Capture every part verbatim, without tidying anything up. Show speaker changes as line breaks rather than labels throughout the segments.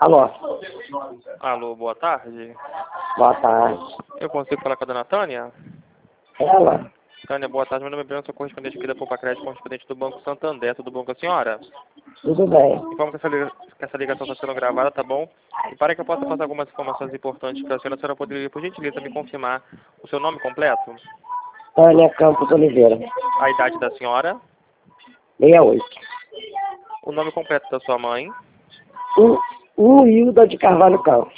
Alô?
Alô, boa tarde.
Boa tarde.
Eu consigo falar com a dona Tânia?
Ela?
Tânia, boa tarde. Meu nome é Breno, sou correspondente aqui da Poupa Crédito, correspondente do Banco Santander. Tudo bom com a senhora?
Tudo bem.
Informo que essa, liga- que essa ligação está sendo gravada, tá bom? E para que eu possa passar algumas informações importantes para a senhora, a senhora poderia, por gentileza, me confirmar o seu nome completo?
Tânia Campos Oliveira.
A idade da senhora?
sessenta e oito.
O nome completo da sua mãe?
Um, um Hilda de Carvalho Campos.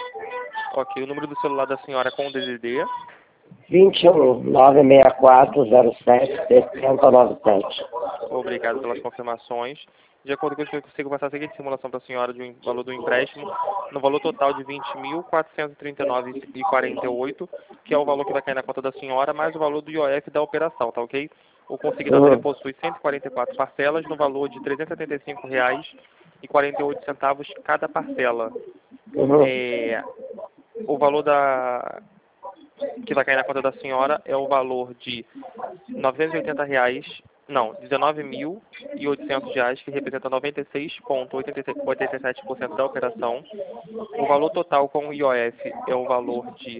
Ok. O número do celular da senhora com o D D D?
vinte e um, nove seis quatro, zero sete, seis zero nove sete.
Obrigado pelas confirmações. De acordo com isso, eu consigo passar a seguinte simulação para a senhora de um valor do empréstimo no valor total de vinte mil quatrocentos e trinta e nove reais e quarenta e oito centavos, que é o valor que vai cair na conta da senhora, mais o valor do I O F da operação, tá ok? O consignado ele
Uhum.
possui cento e quarenta e quatro parcelas no valor de trezentos e setenta e cinco reais e quarenta e oito centavos cada parcela.
Uhum.
É, o valor da que vai cair na conta da senhora é o valor de novecentos e oitenta reais, não, dezenove mil e oitocentos reais, que representa noventa e seis vírgula oitenta e sete por cento da operação. O valor total com o I O F é o valor de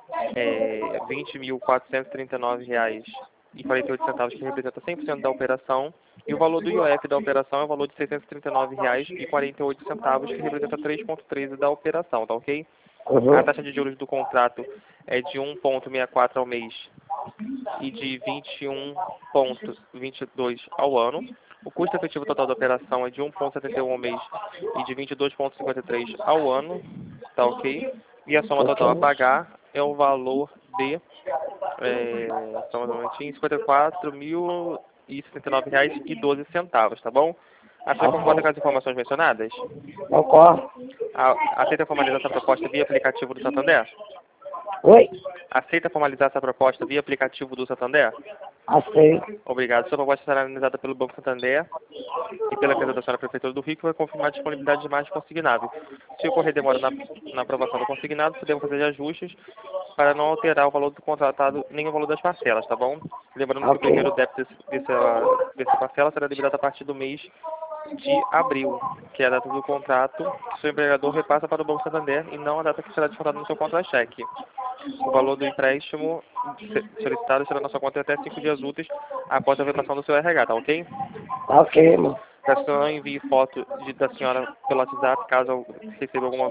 é, vinte mil quatrocentos e trinta e nove reais e quarenta e oito centavos, que representa cem por cento da operação. E o valor do I O F da operação é o valor de seiscentos e trinta e nove reais e quarenta e oito centavos, que representa três vírgula treze da operação, tá ok?
Uhum.
A taxa de juros do contrato é de um vírgula sessenta e quatro ao mês e de vinte e um vírgula vinte e dois ao ano. O custo efetivo total da operação é de um vírgula setenta e um ao mês e de vinte e dois vírgula cinquenta e três ao ano, tá ok? E a soma total a pagar é o valor de é, só um momentinho, cinquenta e quatro mil e sessenta e nove reais e doze centavos, tá bom? A senhora concorda com as informações mencionadas?
Concordo.
A- Aceita formalizar essa proposta via aplicativo do Santander?
Oi?
Aceita formalizar essa proposta via aplicativo do Santander?
Aceito.
Obrigado. Sua proposta será analisada pelo Banco Santander e pela representação da Prefeitura do Rio, que vai confirmar a disponibilidade de mais consignado. Se ocorrer demora na, na aprovação do consignado, podemos fazer ajustes para não alterar o valor do contratado nem o valor das parcelas, tá bom? Lembrando que o
Ok.
primeiro débito desse, dessa, dessa parcela será liberado a partir do mês de abril, que é a data do contrato que seu empregador repassa para o Banco Santander e não a data que será descontada no seu contra-cheque. O valor do empréstimo solicitado será na sua conta até cinco dias úteis após a vedação do seu R H, tá ok?
Tá ok, mano.
Peço que não envie foto de, da senhora pelo WhatsApp caso receba alguma,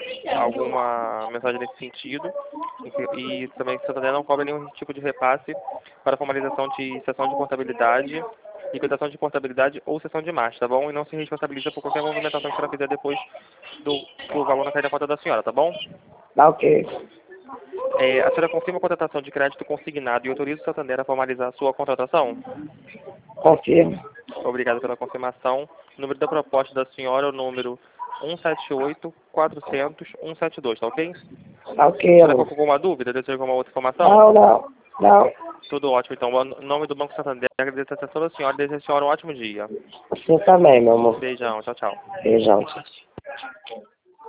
alguma mensagem nesse sentido. E, e também que o Santander não cobra nenhum tipo de repasse para formalização de sessão de portabilidade, liquidação de portabilidade ou sessão de marcha, tá bom? E não se responsabiliza por qualquer movimentação que a senhora fizer depois do, do valor na cair da conta da senhora, tá bom?
Tá ok.
É, a senhora confirma a contratação de crédito consignado e autoriza o Santander a formalizar a sua contratação?
Confirmo.
Obrigado pela confirmação. O número da proposta da senhora é o número um sete oito, quatrocentos, cento e setenta e dois, tá ok?
Tá
A
ok,
senhora ficou
mano.
com alguma dúvida? Deseja alguma outra informação?
Não, não. Não.
Tudo ótimo, então. Em nome do Banco Santander, agradeço a atenção da senhora e desejo a senhora um ótimo dia.
Você também, meu amor.
Beijão, tchau, tchau.
Beijão. Tchau.